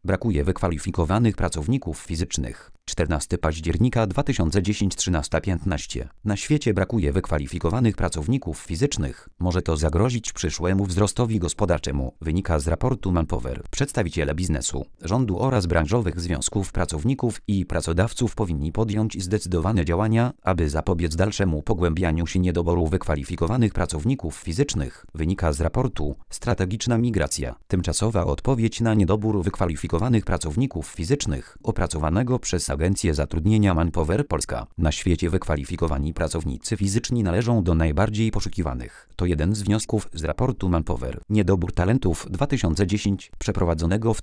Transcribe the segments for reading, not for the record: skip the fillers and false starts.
Brakuje wykwalifikowanych pracowników fizycznych. 14 października 2010 13:15. Na świecie brakuje wykwalifikowanych pracowników fizycznych. Może to zagrozić przyszłemu wzrostowi gospodarczemu, wynika z raportu Manpower. Przedstawiciele biznesu, rządu oraz branżowych związków pracowników i pracodawców powinni podjąć zdecydowane działania, aby zapobiec dalszemu pogłębianiu się niedoboru wykwalifikowanych pracowników fizycznych, wynika z raportu Strategiczna migracja. Tymczasowa odpowiedź na niedobór wykwalifikowanych pracowników fizycznych, opracowanego przez Agencję Zatrudnienia Manpower Polska. Na świecie wykwalifikowani pracownicy fizyczni należą do najbardziej poszukiwanych. To jeden z wniosków z raportu Manpower. Niedobór talentów 2010 przeprowadzonego w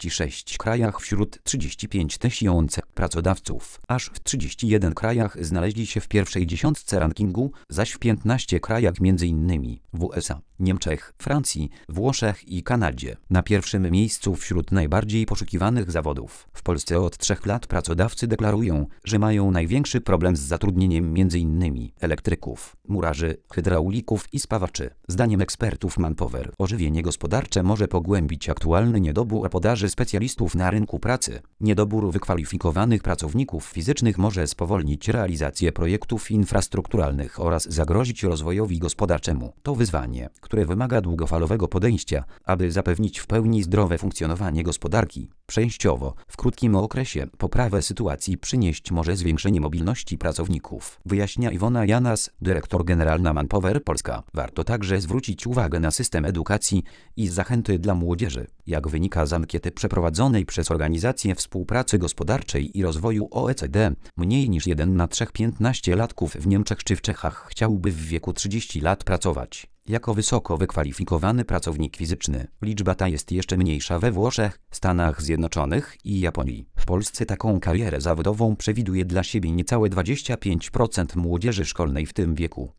36 krajach wśród 35 tysięcy pracodawców. Aż w 31 krajach znaleźli się w pierwszej dziesiątce rankingu, zaś w 15 krajach m.in. w USA, Niemczech, Francji, Włoszech i Kanadzie. Na pierwszym miejscu wśród najbardziej poszukiwanych zawodów. W Polsce od 3 lat pracodawcy deklarują, że mają największy problem z zatrudnieniem m.in. elektryków, murarzy, hydraulików i spawaczy. Zdaniem ekspertów Manpower, ożywienie gospodarcze może pogłębić aktualny niedobór podaży specjalistów na rynku pracy. Niedobór wykwalifikowanych pracowników fizycznych może spowolnić realizację projektów infrastrukturalnych oraz zagrozić rozwojowi gospodarczemu. To wyzwanie, które wymaga długofalowego podejścia, aby zapewnić w pełni zdrowe funkcjonowanie gospodarki. Przejściowo, w krótkim okresie, poprawę sytuacji przynieść może zwiększenie mobilności pracowników, wyjaśnia Iwona Janas, dyrektor generalna Manpower Polska. Warto także zwrócić uwagę na system edukacji i zachęty dla młodzieży. Jak wynika z ankiety przeprowadzonej przez Organizację Współpracy Gospodarczej i Rozwoju OECD, mniej niż 1 na 3 15-latków w Niemczech czy w Czechach chciałby w wieku 30 lat pracować jako wysoko wykwalifikowany pracownik fizyczny. Liczba ta jest jeszcze mniejsza we Włoszech, Stanach Zjednoczonych i Japonii. W Polsce taką karierę zawodową przewiduje dla siebie niecałe 25% młodzieży szkolnej w tym wieku.